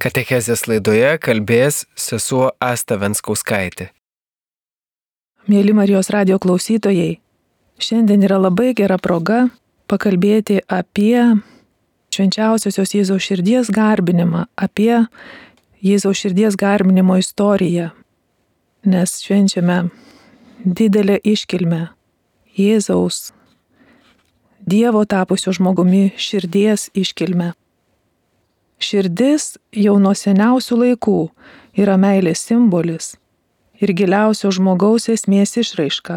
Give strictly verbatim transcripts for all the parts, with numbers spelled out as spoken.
Katechezės laidoje kalbės sesuo Asta Venskauskaitė. Mėly Marijos radijo klausytojai, šiandien yra labai gera proga pakalbėti apie švenčiausiosios Jėzaus širdies garbinimą, apie Jėzaus širdies garbinimo istoriją, nes švenčiame didelę iškilmę Jėzaus, Dievo tapusio žmogumi širdies iškilmę. Širdis jau nuo seniausių laikų yra meilės simbolis ir giliausio žmogaus esmės išraiška.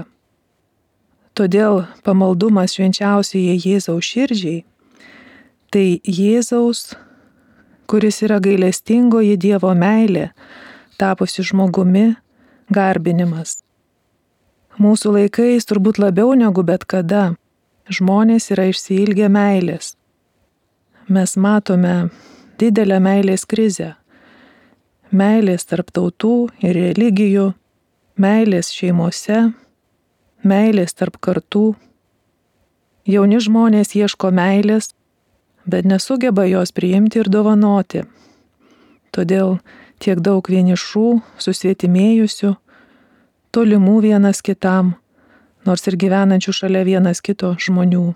Todėl pamaldumas švenčiausiai Jėzaus širdžiai – tai Jėzaus, kuris yra gailestingoji Dievo meilė, tapusi žmogumi, garbinimas. Mūsų laikais turbūt labiau negu bet kada žmonės yra išsiilgę meilės. Mes matome didelę meilės krizę. Meilės tarp tautų ir religijų, meilės šeimose, meilės tarp kartų. Jauni žmonės ieško meilės, bet nesugeba jos priimti ir dovanoti. Todėl tiek daug vienišų, susvetimėjusių, tolimų vienas kitam, nors ir gyvenančių šalia vienas kito žmonių.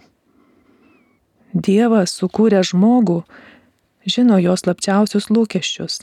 Dievas, sukūrė žmogų, žino jo slapčiausius lūkesčius.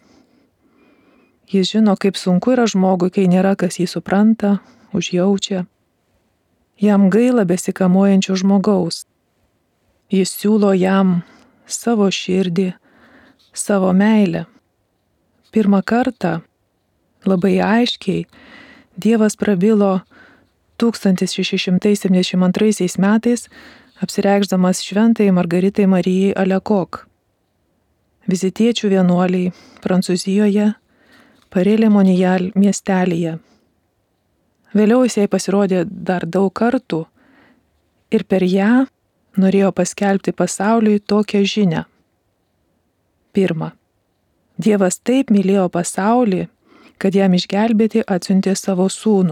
Jis žino, kaip sunku yra žmogui, kai nėra kas jį supranta, užjaučia. Jam gaila besikamuojančio žmogaus. Jis siūlo jam savo širdį, savo meilę. Pirmą kartą, labai aiškiai, Dievas prabilo tūkstantis šeši šimtai septyniasdešimt antraisiais metais, apsireikšdamas šventajai Margaritai Marijai Alekok, vizitiečių vienuoliai Prancūzijoje, Parė-le-Monijal miestelyje. Vėliau jis jai pasirodė dar daug kartų ir per ją norėjo paskelbti pasauliui tokią žinią. Pirma, Dievas taip mylėjo pasaulį, kad jam išgelbėti atsiuntė savo sūnų.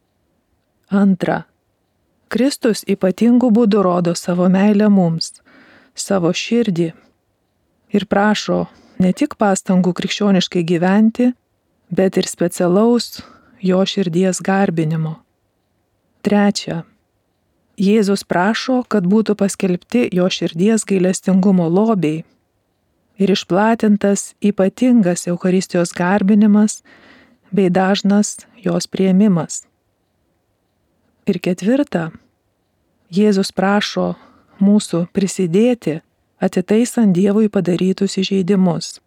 Antra, Kristus ypatingų būdų rodo savo meilę mums, savo širdį ir prašo ne tik pastangų krikščioniškai gyventi, bet ir specialaus jo širdies garbinimo. Trečia, Jėzus prašo, kad būtų paskelbti jo širdies gailestingumo lobiai ir išplatintas ypatingas Eucharistijos garbinimas bei dažnas jos priėmimas. Ir ketvirta, Jėzus prašo mūsų prisidėti, atitaisant Dievui padarytus įžeidimus.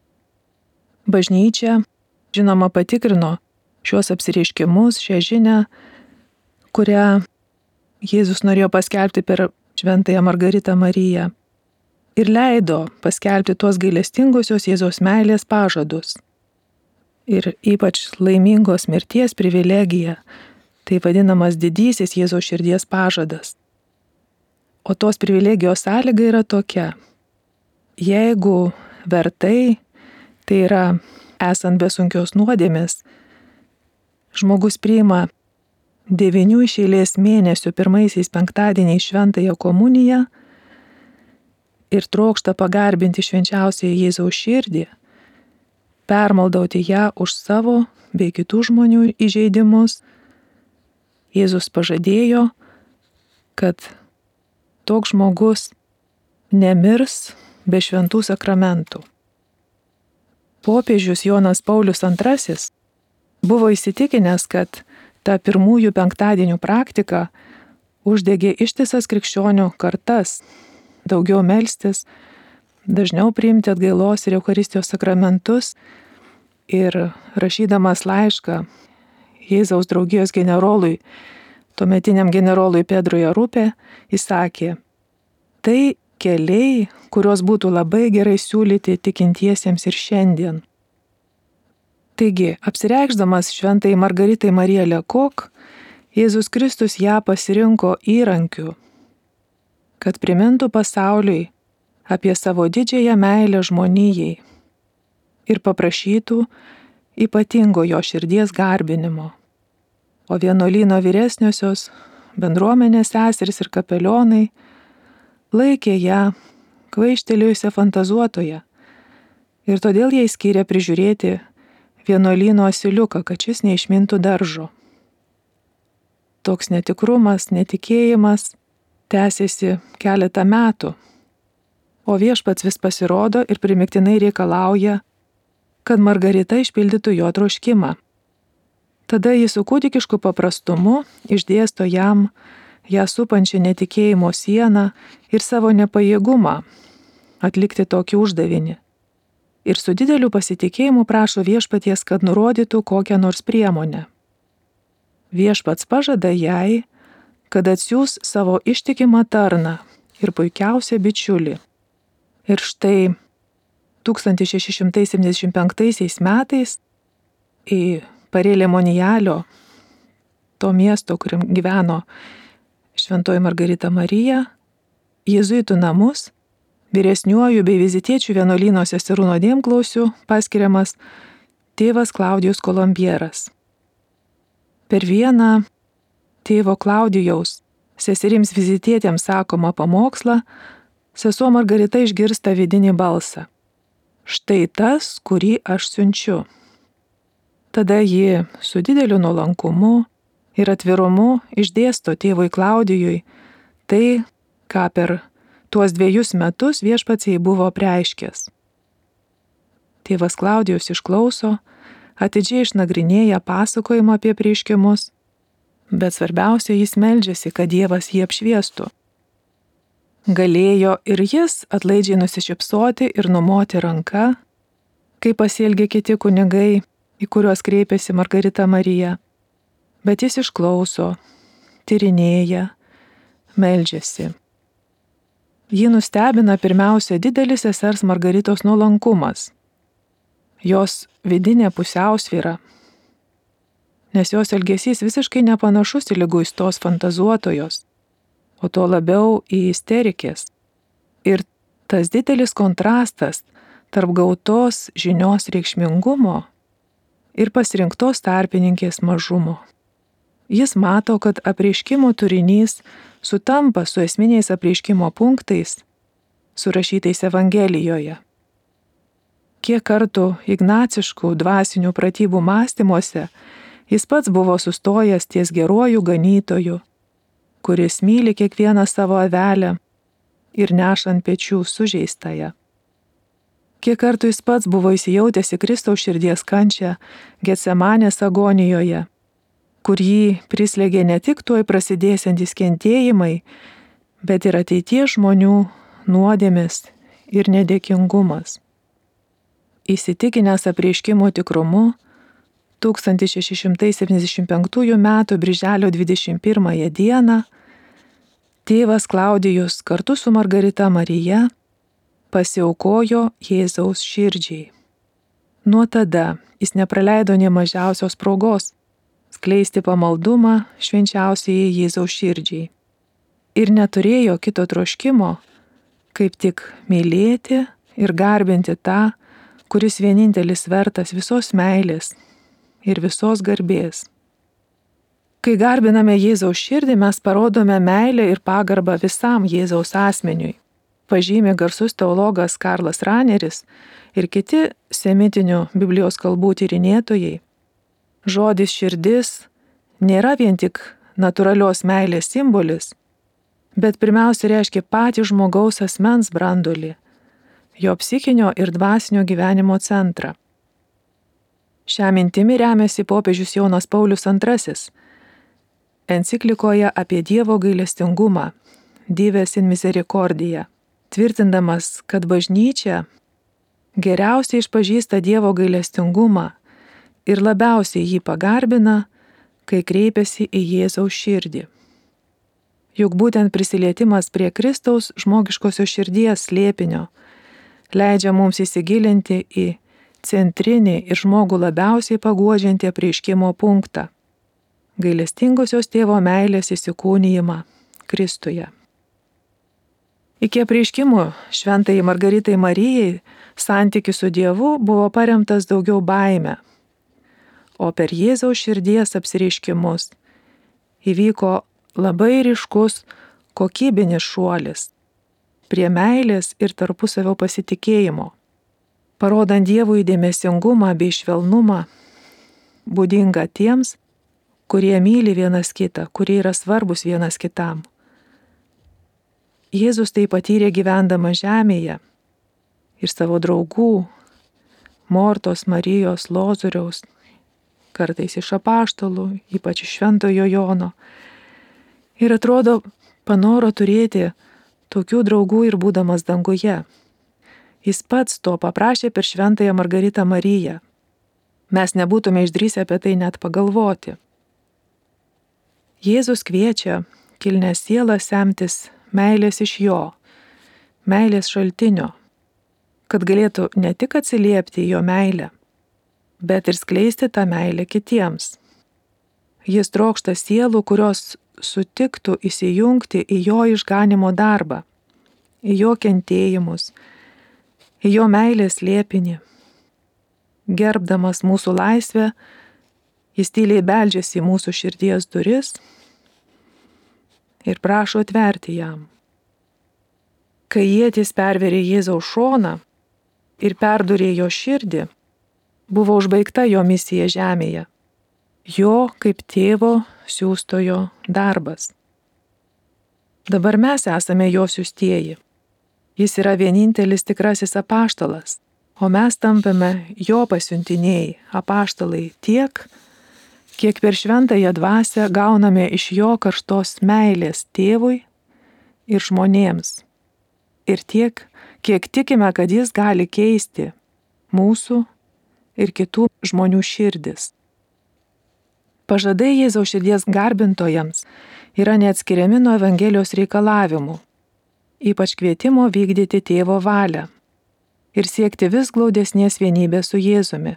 Bažnyčia, žinoma, patikrino šios apsireiškimus, šią žinią, kurią Jėzus norėjo paskelbti per šventąją Margaritą Mariją ir leido paskelbti tuos gailestingosios Jėzaus meilės pažadus. Ir ypač laimingos mirties privilegija, tai vadinamas didysis Jėzaus širdies pažadas. O tos privilegijos sąlyga yra tokia. Jeigu vertai, tai yra esant be sunkios nuodėmės, žmogus priima devynių iš eilės mėnesių pirmaisiais penktadieniais šventąją komuniją ir trokšta pagarbinti švenčiausiąją Jėzaus širdį, permaldauti ją už savo bei kitų žmonių įžeidimus, Jėzus pažadėjo, kad toks žmogus nemirs be šventų sakramentų. Popiežius Jonas Paulius antrasis buvo įsitikinęs, kad ta pirmųjų penktadienių praktika uždegė ištisas krikščionių kartas, daugiau melstis, dažniau priimti atgailos ir Eucharistijos sakramentus ir rašydamas laišką Jėzaus draugijos generolui, tuometiniam generolui Pedrui Arupė, jis sakė, tai keliai, kurios būtų labai gerai siūlyti tikintiesiems ir šiandien. Taigi, apsireikšdamas šventai Margaritai Marijai Alekok, Jėzus Kristus ją pasirinko įrankiu, kad primintų pasauliui apie savo didžiąją meilę žmonijai ir paprašytų ypatingo jo širdies garbinimo. O vienuolyno vyresniosios, bendruomenės seserys ir kapelionai laikė ją kvaištelėjusią fantazuotoją, Ir todėl jai skyrė prižiūrėti vienuolyno asiliuką, kad šis neišmintų daržo. Toks netikrumas, netikėjimas tęsėsi keletą metų, o viešpats vis pasirodo ir primiktinai reikalauja, kad Margarita išpildytų jo troškimą. Tada jis su kūdikišku paprastumu išdėsto jam ją supančią netikėjimo sieną ir savo nepajėgumą atlikti tokį uždavinį. Ir su dideliu pasitikėjimu prašo viešpaties, kad nurodytų kokią nors priemonę. Viešpats pažada jai, kad atsiųs savo ištikimą tarną ir puikiausią bičiulį. Ir štai tūkstantis šeši šimtai septyniasdešimt penktaisiais metais į Parėlė-Monijalio, to miesto, kuriam gyveno šventoji Margarita Marija, jėzuitų namus, vyresniuoju bei vizitiečių vienuolyno seserų nuodėmklausiu paskiriamas tėvas Klaudijus Kolombieras. Per vieną tėvo Klaudijaus seserims vizitietėms sakomą pamokslą sesuo Margarita išgirsta vidinį balsą. Štai tas, kurį aš siunčiu. Tada ji su dideliu nuolankumu ir atvirumu išdėsto tėvui Klaudijui tai, ką per tuos dviejus metus viešpats jai buvo apreiškęs. Tėvas Klaudijus išklauso, atidžiai išnagrinėja pasakojimą apie apreiškimus, bet svarbiausia, jis meldžiasi, kad Dievas jį apšviestų. Galėjo ir jis atlaidžiai nusišypsoti ir numoti ranka, kaip pasielgė kiti kunigai, į kuriuos kreipėsi Margarita Marija, bet jis išklauso, tyrinėja, meldžiasi. Jį nustebina pirmiausia didelis sesers Margaritos nuolankumas, jos vidinė pusiausvyra, nes jos elgesys visiškai nepanašus į liguistos fantazuotojos, o to labiau į isterikės. Ir tas didelis kontrastas tarp gautos žinios reikšmingumo ir pasirinktos tarpininkės mažumo. Jis mato, kad apreiškimo turinys sutampa su esminiais apreiškimo punktais, surašytais Evangelijoje. Kiek kartų ignaciškų dvasinių pratybų mąstymuose jis pats buvo sustojęs ties geruoju ganytoju, kuris myli kiekvieną savo avelę ir neša ant pečių sužeistąją. Kiek kartų jis pats buvo įsijautęs į Kristaus širdies kančią Getsemanės agonijoje, kur jį prislėgė ne tik tuoj prasidėsiantys kentėjimai, bet ir ateities žmonių nuodėmės ir nedėkingumas. Įsitikinęs apreiškimų tikrumu, tūkstantis šeši šimtai septyniasdešimt penktųjų metų birželio dvidešimt pirmąją dieną tėvas Klaudijus kartu su Margarita Marija pasiaukojo Jėzaus širdžiai. Nuo tada jis nepraleido nė mažiausios progos skleisti pamaldumą švenčiausiai Jėzaus širdžiai ir neturėjo kito troškimo, kaip tik mylėti ir garbinti tą, kuris vienintelis vertas visos meilės ir visos garbės. Kai garbiname Jėzaus širdį, mes parodome meilę ir pagarbą visam Jėzaus asmeniui, pažymi garsus teologas Karlas Raneris ir kiti semitinių Biblijos kalbų tyrinėtojai. Žodis širdis nėra vien tik natūralios meilės simbolis, bet pirmiausia reiškia patį žmogaus asmens branduolį, jo psichinio ir dvasinio gyvenimo centrą. Šią mintimį remiasi popiežius Jonas Paulius antrasis enciklikoje apie Dievo gailestingumą, Dives in Misericordia, tvirtindamas, kad bažnyčia geriausiai išpažįsta Dievo gailestingumą ir labiausiai jį pagarbina, kai kreipiasi į Jėzaus širdį. Juk būtent prisilietimas prie Kristaus žmogiškosios širdies slėpinio leidžia mums įsigilinti į centrinį ir žmogų labiausiai paguodžiantį apreiškimo punktą – gailestingosios tėvo meilės įsikūnijimą Kristuje. Iki apreiškimų šventai Margaritai Marijai santykis su Dievu buvo paremtas daugiau baime, o per Jėzaus širdies apsireiškimus įvyko labai ryškus kokybinis šuolis prie meilės ir tarpusavio pasitikėjimo. parodant Dievui dėmesingumą bei švelnumą, būdinga tiems, kurie myli vienas kitą, kurie yra svarbus vienas kitam. Jėzus tai patyrė gyvendama žemėje ir savo draugų, Mortos, Marijos, Lozoriaus, kartais iš apaštalų, ypač iš Šventojo Jono. Ir atrodo, panoro turėti tokių draugų ir būdamas danguje. Jis pats to paprašė per Šventąją Margaritą Mariją. Mes nebūtume išdrįsę apie tai net pagalvoti. Jėzus kviečia kilnę sielą semtis meilės iš jo, meilės šaltinio, kad galėtų ne tik atsiliepti į jo meilę, bet ir skleisti tą meilę kitiems. Jis trokšta sielų, kurios sutiktų įsijungti į jo išganimo darbą, į jo kentėjimus, į jo meilės slėpinį. Gerbdamas mūsų laisvę, jis tyliai beldžiasi į mūsų širdies duris ir prašo atverti jam. Kai ietis pervėrė Jėzaus šoną ir perdūrė jo širdį, buvo užbaigta jo misija žemėje, jo kaip tėvo siųstojo darbas. Dabar mes esame jo siųstieji. Jis yra vienintelis tikrasis apaštalas, o mes tampame jo pasiuntiniai, apaštalai tiek, kiek per šventąją dvasią gauname iš jo karštos meilės tėvui ir žmonėms. Ir tiek, kiek tikime, kad jis gali keisti mūsų ir kitų žmonių širdis. Pažadai Jėzaus širdies garbintojams yra neatskiriami nuo Evangelijos reikalavimų, ypač kvietimo vykdyti tėvo valią ir siekti vis glaudesnės vienybės su Jėzumi.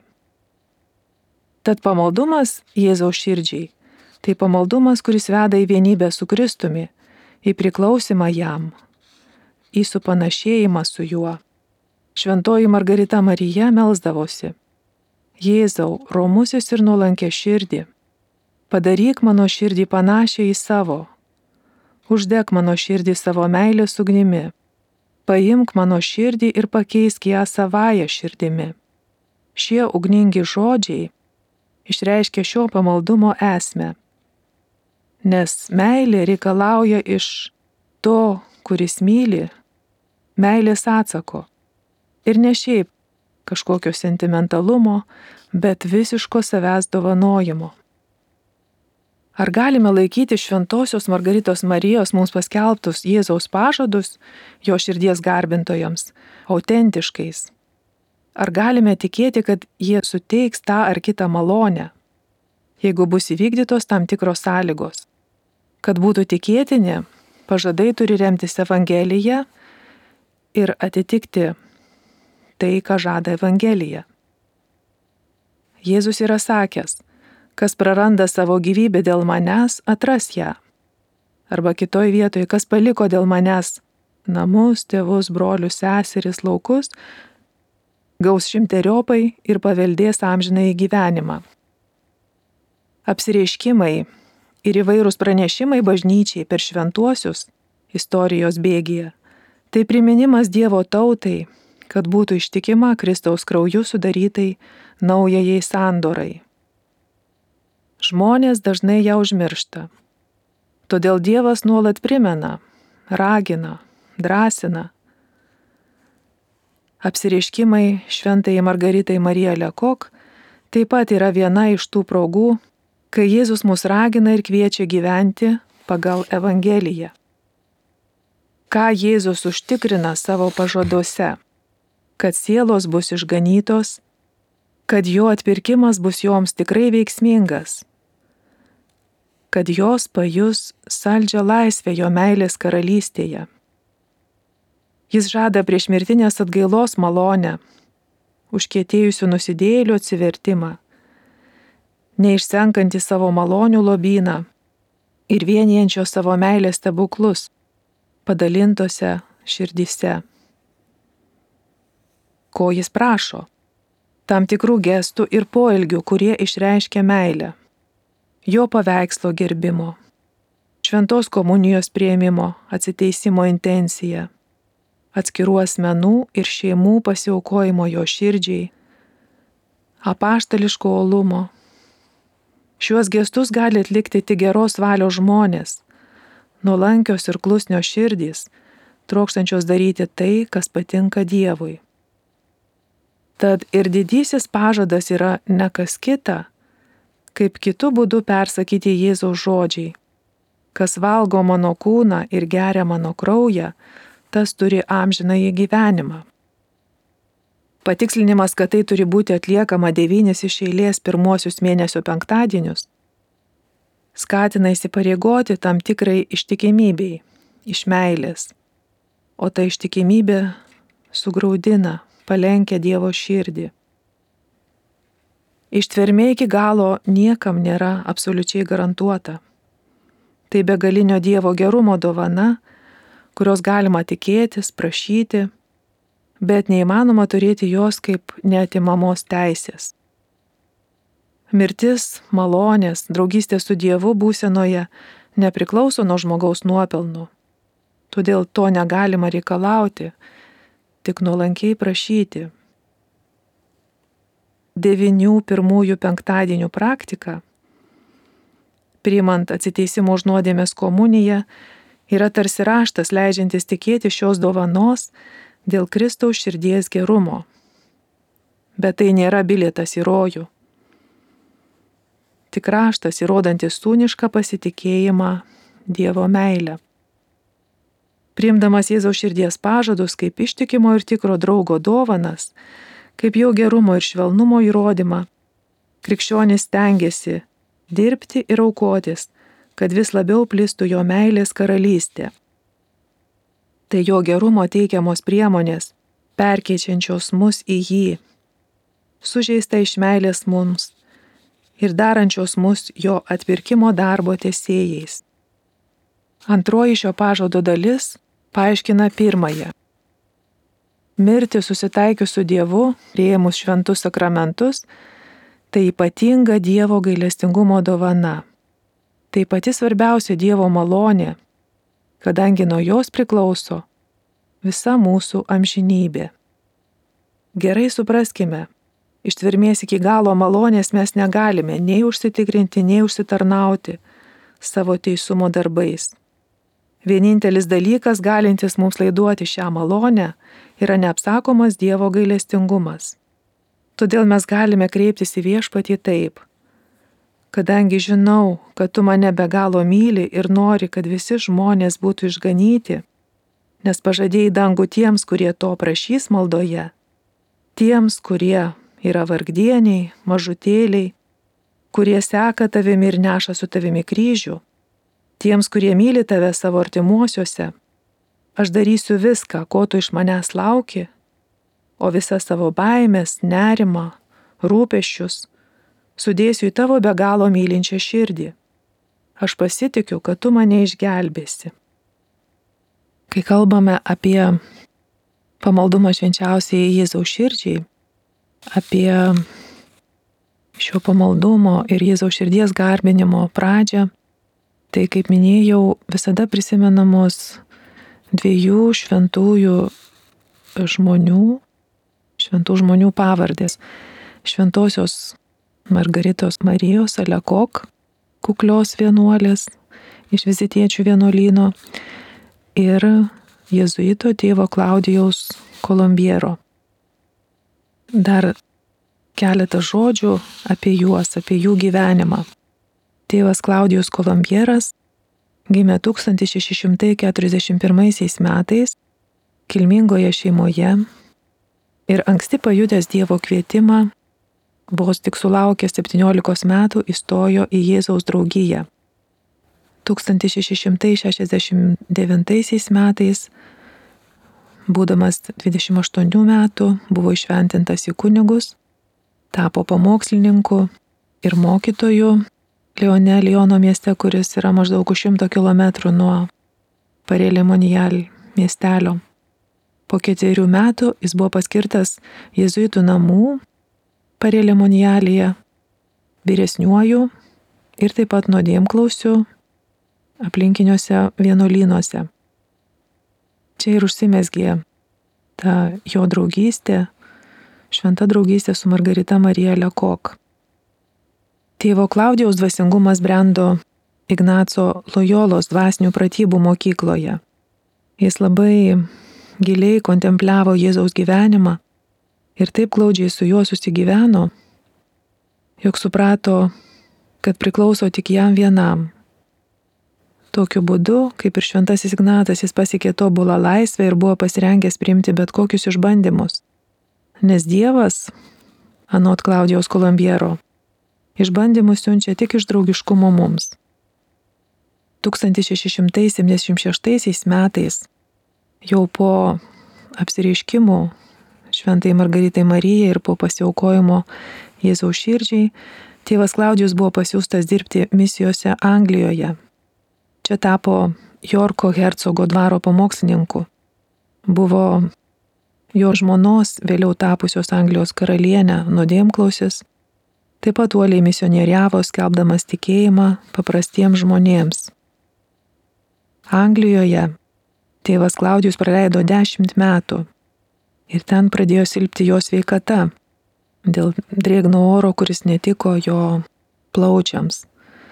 Tad pamaldumas Jėzaus širdžiai – tai pamaldumas, kuris veda į vienybę su Kristumi, į priklausimą jam, į supanašėjimą su juo. Šventoji Margarita Marija melsdavosi: Jėzau, romusis ir nuolankia širdį, padaryk mano širdį panašią į savo, uždek mano širdį savo meilės ugnimi, paimk mano širdį ir pakeisk ją savąją širdimi. Šie ugningi žodžiai išreiškia šio pamaldumo esmę, nes meilė reikalauja iš to, kuris myli, meilės atsako. Ir ne šiaip kažkokio sentimentalumo, bet visiško savęs dovanojimo. Ar galime laikyti šventosios Margaritos Marijos mums paskelbtus Jėzaus pažadus jo širdies garbintojams autentiškais? Ar galime tikėti, kad jie suteiks tą ar kitą malonę, jeigu bus įvykdytos tam tikros sąlygos? Kad būtų tikėtini, pažadai turi remtis Evangelija ir atitikti tai, ką žada Evangelija. Jėzus yra sakęs: kas praranda savo gyvybę dėl manęs, atras ją. Arba kitoj vietoje: kas paliko dėl manęs namus, tėvus, brolius, seseris, laukus, gaus šimteriopai ir paveldės amžinąjį gyvenimą. Apsireiškimai ir įvairūs pranešimai bažnyčiai per šventuosius istorijos bėgyje – tai priminimas Dievo tautai, kad būtų ištikima Kristaus krauju sudarytai naujajai sandorai. Žmonės dažnai ją užmiršta. Todėl Dievas nuolat primena, ragina, drąsina. Apsireiškimai šventajai Margaritai Marija Lekok taip pat yra viena iš tų progų, kai Jėzus mus ragina ir kviečia gyventi pagal Evangeliją. Ką Jėzus užtikrina savo pažaduose? Kad sielos bus išganytos, kad jo atpirkimas bus joms tikrai veiksmingas, kad jos pajus saldžią laisvę jo meilės karalystėje. Jis žada priešmirtinės atgailos malonę, užkietėjusių nusidėjėlių atsivertimą, neišsenkantį savo malonių lobyną ir vienijančio savo meilės stebuklus padalintose širdyse. Ko jis prašo? Tam tikrų gestų ir poelgių, kurie išreiškia meilę, jo paveikslo gerbimo, šventos komunijos priėmimo, atsiteisimo intenciją, atskirų asmenų ir šeimų pasiaukojimo jo širdžiai, apaštališko uolumo. Šiuos gestus gali atlikti tik geros valios žmonės, nuolankios ir klusnios širdys, trokštančios daryti tai, kas patinka Dievui. Tad ir didysis pažadas yra ne kas kita, kaip kitu būdu persakyti Jėzaus žodžiai. Kas valgo mano kūną ir geria mano kraują, tas turi amžinąjį gyvenimą. Patikslinimas, kad tai turi būti atliekama devynis iš eilės pirmuosius mėnesio penktadienius, skatina įsipareigoti tam tikrai ištikimybei, iš meilės, o ta ištikimybė sugraudina, palenkia Dievo širdį. Ištvermė iki galo niekam nėra absoliučiai garantuota. Tai begalinio Dievo gerumo dovana, kurios galima tikėtis, prašyti, bet neįmanoma turėti jos kaip neatimamos teisės. Mirtis, malonės, draugystė su Dievu būsenoje nepriklauso nuo žmogaus nuopelnų. Todėl to negalima reikalauti, tik nuolankiai prašyti. Devinių pirmųjų penktadienių praktika, priimant atsiteisimo už nuodėmės komuniją, yra tarsi raštas leidžiantis tikėti šios dovanos dėl Kristaus širdies gerumo. Bet tai nėra bilietas į rojų. Tik raštas įrodantis sūnišką pasitikėjimą Dievo meilę. Priimdamas Jėzaus širdies pažadus kaip ištikimo ir tikro draugo dovanas, kaip jo gerumo ir švelnumo įrodymą, krikščionis stengiasi dirbti ir aukotis, kad vis labiau plistų jo meilės karalystė. Tai jo gerumo teikiamos priemonės, perkeičiančios mus į jį, sužeista iš meilės mums ir darančios mus jo atpirkimo darbo tęsėjais. Antroji šio pažado dalis paaiškina pirmąją. Mirti susitaikius su Dievu, priėmus šventus sakramentus, tai ypatinga Dievo gailestingumo dovana. Tai pati svarbiausia Dievo malonė, kadangi nuo jos priklauso visa mūsų amžinybė. Gerai supraskime, ištvermės iki galo malonės mes negalime nei užsitikrinti, nei užsitarnauti savo teisumo darbais. Vienintelis dalykas, galintis mums laiduoti šią malonę, yra neapsakomas Dievo gailestingumas. Todėl mes galime kreiptis į Viešpatį taip: kadangi žinau, kad tu mane be galo myli ir nori, kad visi žmonės būtų išganyti, nes pažadėjai dangų tiems, kurie to prašys maldoje, tiems, kurie yra vargdieniai, mažutėliai, kurie seka tavimi ir neša su tavimi kryžių, tiems, kurie myli tave savo artimuosiuose, aš darysiu viską, ko tu iš manęs lauki, o visas savo baimės, nerimą, rūpesčius sudėsiu į tavo be galo mylinčią širdį. Aš pasitikiu, kad tu mane išgelbėsi. Kai kalbame apie pamaldumą švenčiausiai Jėzaus širdžiai, apie šio pamaldumo ir Jėzaus širdies garbinimo pradžią, tai, kaip minėjau, visada prisimenamos dviejų šventųjų žmonių, šventų žmonių pavardės. Šventosios Margaritos Marijos Alekok, kuklios vienuolės iš Vizitiečių vienuolyno, ir jėzuito tėvo Klaudijaus Kolombiero. Dar keletą žodžių apie juos, apie jų gyvenimą. Tėvas Klaudijus Kolombieras gimė tūkstantis šeši šimtai keturiasdešimt pirmaisiais metais kilmingoje šeimoje ir anksti pajutęs Dievo kvietimą, vos tik sulaukęs septyniolikos metų įstojo į Jėzaus draugiją. tūkstantis šeši šimtai šešiasdešimt devintaisiais metais, būdamas dvidešimt aštuonių metų, buvo iššventintas į kunigus, tapo pamokslininku ir mokytoju Leone, Liono mieste, kuris yra maždaug už šimto kilometrų nuo Parė-le-Monial miestelio. Po ketverių metų jis buvo paskirtas jėzuitų namų Parė-le-Monialyje vyresniuoju ir taip pat nuodėmklausiu aplinkiniuose vienuolynuose. Čia ir užsimezgė ta jo draugystė, šventa draugystė su Margarita Marija Lekok. Tėvo Klaudijaus dvasingumas brendo Ignaco Lojolos dvasinių pratybų mokykloje. Jis labai giliai kontempliavo Jėzaus gyvenimą ir taip glaudžiai su juo susigyveno, jog suprato, kad priklauso tik jam vienam. Tokiu būdu, kaip ir šventasis Ignatas, jis pasiekė tobulą laisvę ir buvo pasirengęs priimti bet kokius išbandymus. Nes Dievas, anot Klaudijaus Kolombiero, išbandymus siunčia tik iš draugiškumo mums. tūkstantis šeši šimtai septyniasdešimt šeštaisiais metais, jau po apsireiškimų šventai Margaritai Marijai ir po pasiaukojimo Jėzaus širdžiai, tėvas Klaudijus buvo pasiųstas dirbti misijose Anglijoje. Čia tapo Jorko hercogo dvaro pamokslininku. Buvo jo žmonos, vėliau tapusios Anglijos karalienė, nuodėmklausis, taip pat uoliai misionieriavo, skelbdamas tikėjimą paprastiems žmonėms. Anglijoje tėvas Klaudijus praleido dešimt metų ir ten pradėjo silpti jo sveikata dėl drėgno oro, kuris netiko jo plaučiams.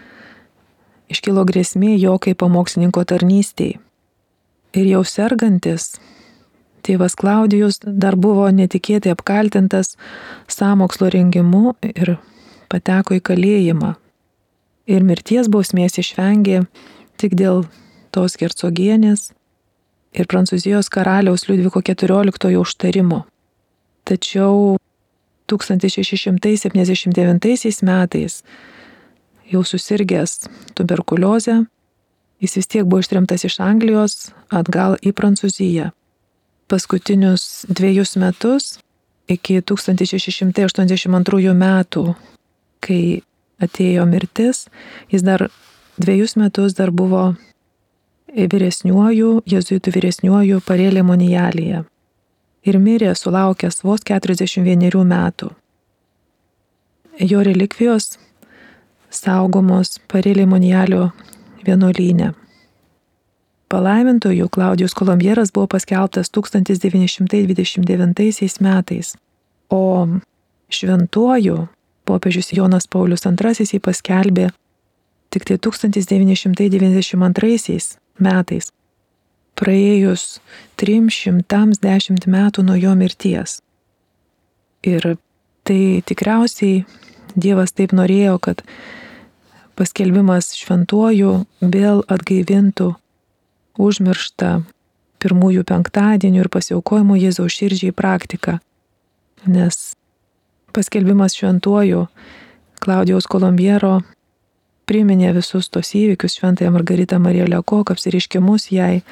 Iškilo grėsmė jo kaip pamokslininko tarnystei. Ir jau sergantis, tėvas Klaudijus dar buvo netikėtai apkaltintas sąmokslo rengimu ir pateko į kalėjimą. Ir mirties bausmės išvengė tik dėl tos hercogienės ir Prancūzijos karaliaus Liudviko keturioliktojo užtarimo. Tačiau tūkstantis šeši šimtai septyniasdešimt devintaisiais metais, jau susirgęs tuberkuliozę, jis vis tiek buvo ištremtas iš Anglijos atgal į Prancūziją. Paskutinius dviejus metus, iki tūkstantis šeši šimtai aštuoniasdešimt antrųjų metų, kai atėjo mirtis, jis dar dviejus metus dar buvo vyresniuoju, jėzuitų vyresniuoju Parelė Monijalėje. Ir mirė sulaukęs vos keturiasdešimt vienerių metų. Jo relikvijos saugomos Parelė Monijalio vienuolyne. Palaimintojų Klaudijus Kolombieras buvo paskelbtas tūkstantis devyni šimtai dvidešimt devintaisiais metais, o šventuoju popiežius Jonas Paulius antrasis jį paskelbė tik tai tūkstantis devyni šimtai devyniasdešimt antraisiais metais, praėjus trims šimtams dešimt metų nuo jo mirties. Ir tai tikriausiai Dievas taip norėjo, kad paskelbimas šventuoju vėl atgaivintų užmirštą pirmųjų penktadienių ir pasiaukojimo Jėzaus širdžiai praktiką, nes paskelbimas šventuoju Klaudijaus Kolombiero priminė visus tos įvykius, šventąją Margaritą Mariją Lekok, apsireiškimus jai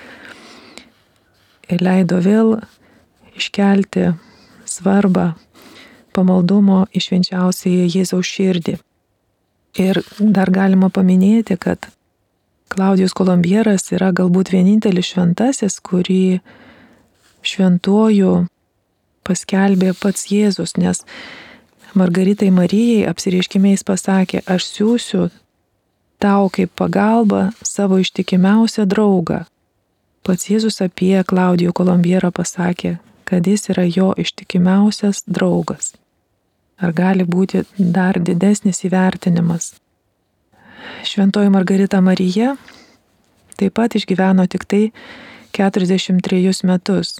ir leido vėl iškelti svarbą pamaldumo į švenčiausiąją Jėzaus širdį. Ir dar galima paminėti, kad Klaudijus Kolombieras yra galbūt vienintelis šventasis, kurį šventuoju paskelbė pats Jėzus, nes Margaritai Marijai apsireiškime jis pasakė, aš siųsiu tau kaip pagalba savo ištikimiausią draugą. Pats Jėzus apie Klaudijų Kolombierą pasakė, kad jis yra jo ištikimiausias draugas. Ar gali būti dar didesnis įvertinimas? Šventoji Margarita Marija taip pat išgyveno tik tai keturiasdešimt trejus metus.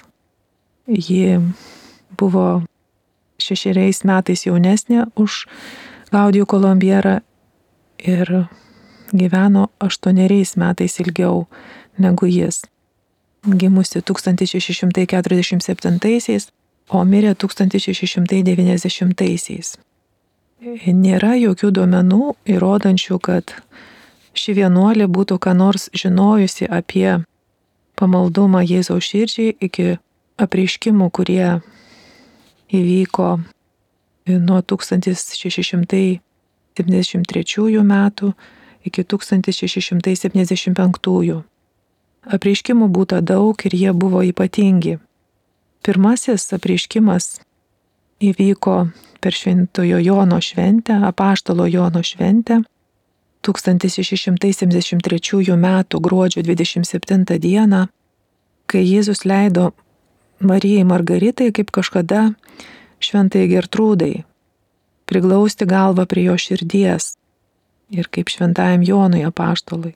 Ji buvo šešeriais metais jaunesnė už Klaudijų Kolombierą ir gyveno aštuoneriais metais ilgiau negu jis. Gimusi tūkstantis šeši šimtai keturiasdešimt septintaisiais, o mirė tūkstantis šeši šimtai devyniasdešimtaisiais. Nėra jokių duomenų įrodančių, kad ši vienuolė būtų ką nors žinojusi apie pamaldumą Jėzaus širdžiai iki apreiškimų, kurie įvyko nuo tūkstantis šeši šimtai septyniasdešimt trečiųjų metų iki tūkstantis šeši šimtai septyniasdešimt penktųjų. Apreiškimų būta daug ir jie buvo ypatingi. Pirmasis apreiškimas įvyko per Šventojo Jono šventę, apaštalo Jono šventę, tūkstantis šeši šimtai septyniasdešimt trečiųjų metų gruodžio dvidešimt septintą dieną, kai Jėzus leido Marijai Margaritai kaip kažkada šventai Gertrūdai, priglausti galvą prie jo širdies ir kaip šventajam Jonui apaštalui.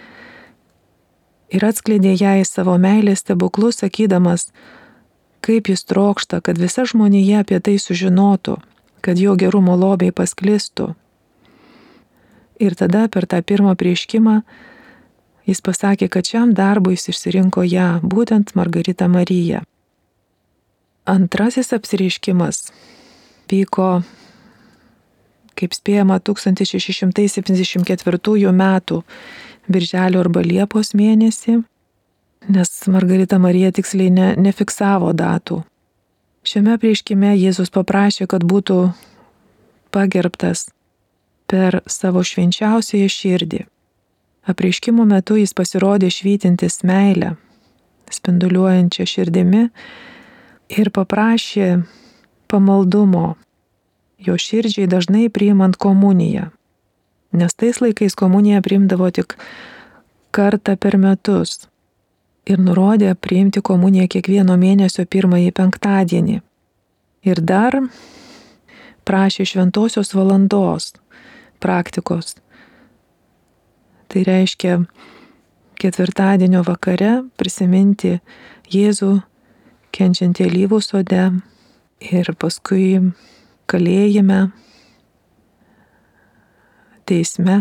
Ir atskleidė jai savo meilės stebuklus, sakydamas, kaip jis trokšta, kad visa žmonija apie tai sužinotų, kad jo gerumo lobiai pasklistų. Ir tada per tą pirmą prieškimą jis pasakė, kad šiam darbui jis išsirinko ją, būtent Margaritą Mariją. Antrasis apsireiškimas vyko, kaip spėjama, tūkstantis šeši šimtai septyniasdešimt ketvirtųjų metų birželio arba liepos mėnesį, nes Margarita Marija tiksliai ne, nefiksavo datų. Šiame apreiškime Jėzus paprašė, kad būtų pagerbtas per savo švenčiausiąją širdį. Apreiškimo metu jis pasirodė švytintis meilę, spinduliuojančią širdimi ir paprašė pamaldumo jo širdžiai dažnai priimant komuniją, nes tais laikais komuniją priimdavo tik kartą per metus ir nurodė priimti komuniją kiekvieno mėnesio pirmąjį penktadienį. Ir dar prašė šventosios valandos praktikos. Tai reiškia ketvirtadienio vakare prisiminti Jėzų kenčiantį alyvų sode ir paskui kalėjime, teisme.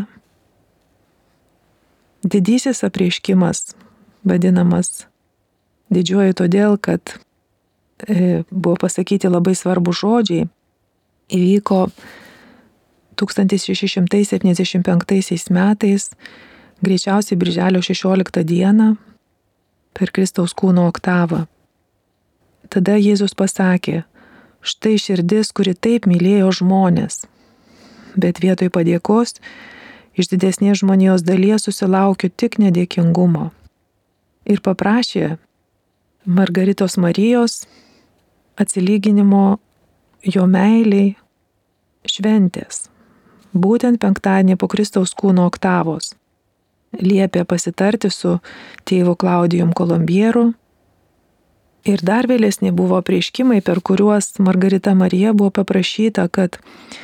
Didysis apreiškimas vadinamas didžiuoju todėl, kad e, buvo pasakyti labai svarbus žodžiai, įvyko tūkstantis šeši šimtai septyniasdešimt penktaisiais metais, greičiausiai birželio šešioliktą dieną per Kristaus kūno oktavą. Tada Jėzus pasakė, štai širdis, kuri taip mylėjo žmonės, bet vietoj padėkos iš didesnės žmonijos dalies susilaukiu tik nedėkingumo. Ir paprašė Margaritos Marijos atsilyginimo jo meiliai šventės, būtent penktadienį po Kristaus kūno oktavos. Liepė pasitarti su tėvu Klaudijum Kolombieru. Ir dar vėlesni buvo apreiškimai, per kuriuos Margarita Marija buvo paprašyta, kad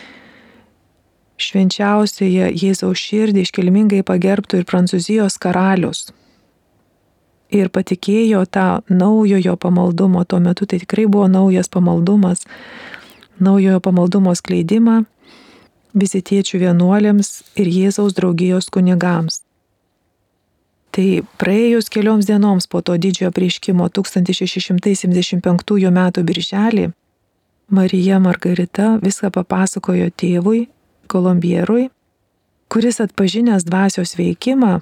švenčiausiąją Jėzaus širdį iškilmingai pagerbtų ir Prancūzijos karalius. Ir patikėjo tą naujojo pamaldumo, tuo metu tai tikrai buvo naujas pamaldumas, naujojo pamaldumo skleidimą vizitiečių vienuolėms ir Jėzaus draugijos kunigams. Tai praėjus kelioms dienoms po to didžiojo apreiškimo tūkstantis šeši šimtai septyniasdešimt penktųjų metų birželį, Marija Margarita viską papasakojo tėvui Kolombierui, kuris atpažinęs dvasios veikimą,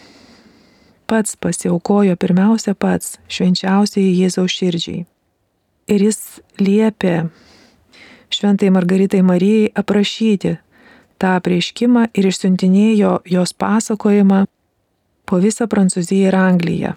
pats pasiaukojo pirmiausia pats švenčiausiai Jėzaus širdžiai. Ir jis liepė šventai Margaritai Marijai aprašyti tą apreiškimą ir išsiuntinėjo jos pasakojimą po visą Prancūziją ir Angliją.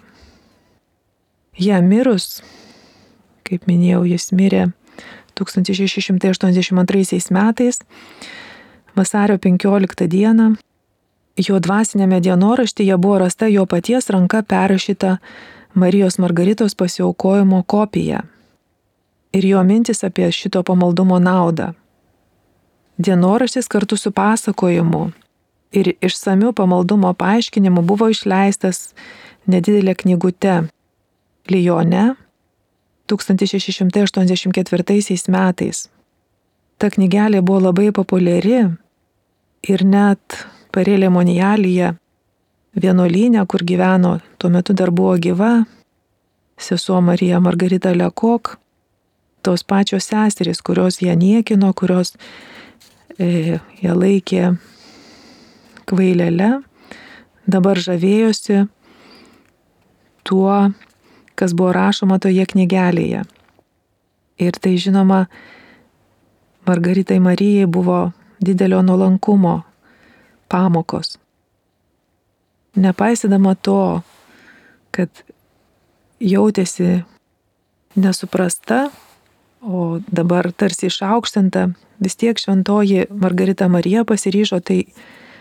Jam mirus, kaip minėjau, jis mirė tūkstantis šeši šimtai aštuoniasdešimt antraisiais metais, vasario penkioliktą dieną, jo dvasinėme dienoraštyje buvo rasta jo paties ranka perrašyta Marijos Margaritos pasiaukojimo kopija ir jo mintis apie šito pamaldumo naudą. Dienoraštis kartu su pasakojimu ir išsamiu pamaldumo paaiškinimu buvo išleistas nedidelė knygute Lyone tūkstantis šeši šimtai aštuoniasdešimt ketvirtaisiais metais. Ta knygelė buvo labai populiari ir net Parelė Monialyje, vienuolyne, kur gyveno, tuo metu dar buvo gyva, sesuo Marija Margarita Lekok, tos pačios seserys, kurios ją niekino, kurios e, ją laikė kvailele, dabar žavėjosi tuo, kas buvo rašoma toje knygelėje. Ir tai, žinoma, Margaritai Marijai buvo didelio nuolankumo pamokos. Nepaisydama to, kad jautėsi nesuprasta, o dabar tarsi išaukštinta, vis tiek šventoji Margarita Marija pasiryžo tai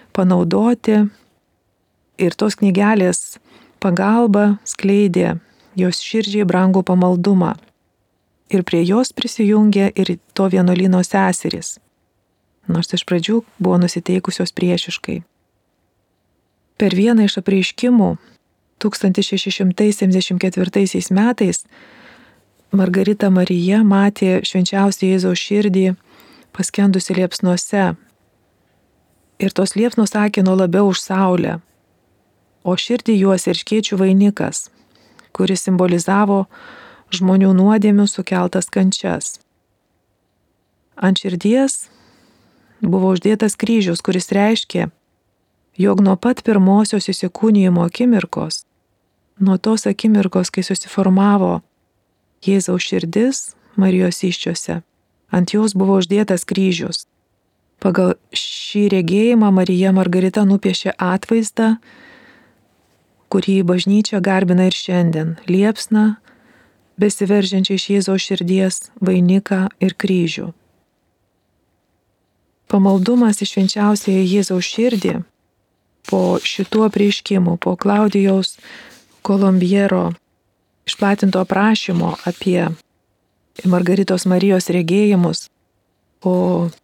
panaudoti ir tos knygelės pagalba skleidė jos širdžiai brangų pamaldumą. Ir prie jos prisijungė ir to vienuolyno seserys, nors iš pradžių buvo nusiteikusios priešiškai. Per vieną iš apreiškimų tūkstantis šeši šimtai septyniasdešimt ketvirtaisiais metais Margarita Marija matė švenčiausią Jėzaus širdį paskendusi liepsnose. Ir tos liepsnos akino labiau už saulę, o širdį juos erškėčių vainikas, kuris simbolizavo žmonių nuodėmių sukeltas kančias. Ant širdies buvo uždėtas kryžius, kuris reiškė, jog nuo pat pirmosios įsikūnijimo akimirkos, nuo tos akimirkos, kai susiformavo Jėzaus širdis Marijos įsčiose, ant jos buvo uždėtas kryžius. Pagal šį regėjimą Marija Margarita nupiešė atvaizdą, kurį bažnyčia garbina ir šiandien - liepsną, besiveržiančią iš Jėzaus širdies, vainiką ir kryžių. Pamaldumas į švenčiausiąją Jėzaus širdį po šituo prieškimu, po Klaudijaus Kolombiero išplatinto aprašymo apie Margaritos Marijos regėjimus, o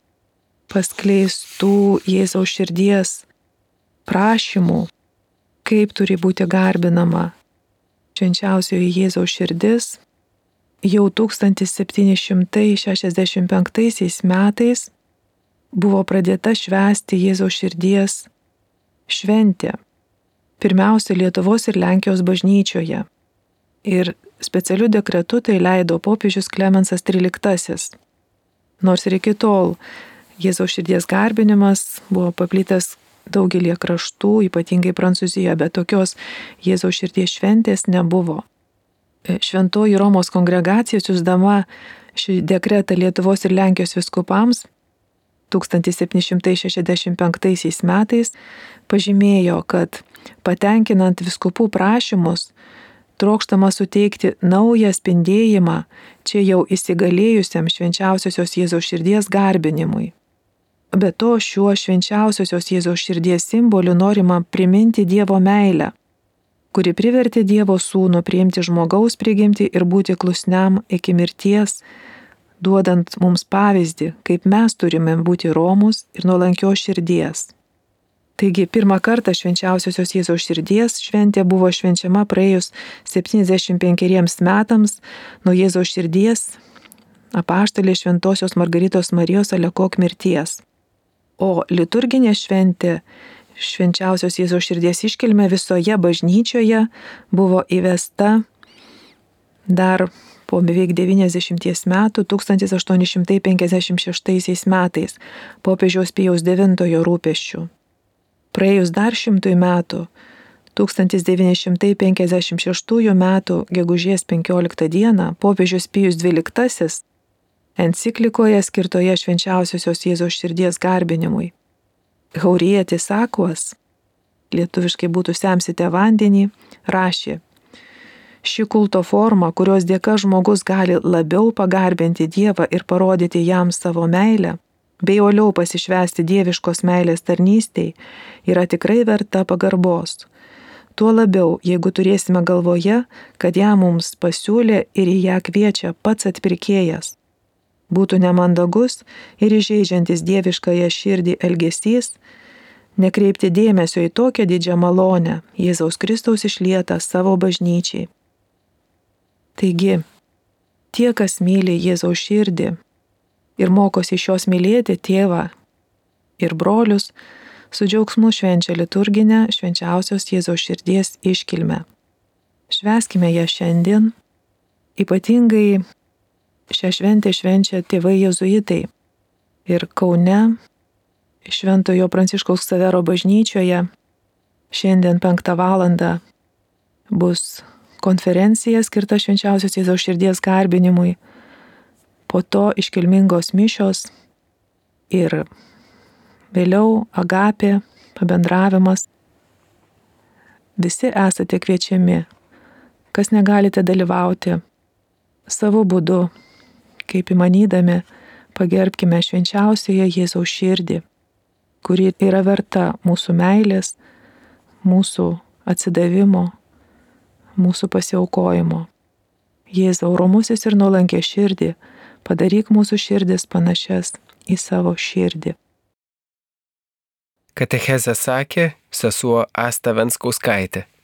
paskleistų Jėzaus širdies prašymų, kaip turi būti garbinama švenčiausioji Jėzaus širdis, jau tūkstantis septyni šimtai šešiasdešimt penktaisiais metais buvo pradėta švęsti Jėzaus širdies šventė, pirmiausia Lietuvos ir Lenkijos bažnyčioje. Ir specialiu dekretu tai leido popiežius Klemensas tryliktasis. Nors ir iki tol Jėzaus širdies garbinimas buvo paplitęs daugelį kraštų, ypatingai Prancūzijoje, bet tokios Jėzaus širdies šventės nebuvo. Šventoji Romos kongregacija siųsdama šį dekretą Lietuvos ir Lenkijos vyskupams tūkstantis septyni šimtai šešiasdešimt penktaisiais metais pažymėjo, kad patenkinant vyskupų prašymus, trokštama suteikti naują spindėjimą čia jau įsigalėjusiam švenčiausiosios Jėzaus širdies garbinimui. Be to, šiuo švenčiausiosios Jėzaus širdies simboliu norima priminti Dievo meilę, kuri privertė Dievo sūnų priimti žmogaus prigimtį ir būti klusniam iki mirties, duodant mums pavyzdį, kaip mes turime būti romūs ir nuolankios širdies. Taigi, pirmą kartą švenčiausiosios Jėzaus širdies šventė buvo švenčiama praėjus septyniasdešimt penkeriems metams nuo Jėzaus širdies apaštalės šventosios Margaritos Marijos Alekok mirties. O liturginė šventė švenčiausios Jėzaus širdies iškilmė visoje bažnyčioje buvo įvesta dar po beveik devyniasdešimties metų tūkstantis aštuoni šimtai penkiasdešimt šeštaisiais metais popiežiaus Pijaus devintojo rūpesčių. Praėjus dar šimtui metų, tūkstantis devyni šimtai penkiasdešimt šeštųjų metų gegužės penkioliktą dieną popiežius Pijus dvyliktasis enciklikoje skirtoje švenčiausiosios Jėzaus širdies garbinimui Haurietis Aquas, lietuviškai būtų semsite vandenį, rašė: ši kulto forma, kurios dėka žmogus gali labiau pagarbinti Dievą ir parodyti jam savo meilę, bei uoliau pasišvęsti dieviškos meilės tarnystei, yra tikrai verta pagarbos. Tuo labiau, jeigu turėsime galvoje, kad ją mums pasiūlė ir į ją kviečia pats atpirkėjas. Būtų nemandagus ir įžeidžiantis dieviškąją širdį elgesys, nekreipti dėmesio į tokią didžią malonę Jėzaus Kristaus išlietą savo bažnyčiai. Taigi, tie, kas myli Jėzaus širdį ir mokosi iš jos mylėti tėvą ir brolius, su džiaugsmu švenčia liturginę švenčiausios Jėzaus širdies iškilmę. Švęskime ją šiandien, ypatingai šią šventę švenčia tėvai jėzuitai ir Kaune Šventojo Pranciškaus Ksavero bažnyčioje šiandien penktą valandą bus konferencija skirta švenčiausios Jėzaus širdies garbinimui, po to iškilmingos mišios ir vėliau agapė, pabendravimas. Visi esate kviečiami, kas negalite dalyvauti, savo būdu, kaip įmanydami, pagerbkime švenčiausiąją Jėzaus širdį, kuri yra verta mūsų meilės, mūsų atsidavimo, mūsų pasiaukojimo. Jėzau, romusis ir nuolankė širdį, padaryk mūsų širdis panašias į savo širdį. Katechezę sakė sesuo Asta Venskauskaitė.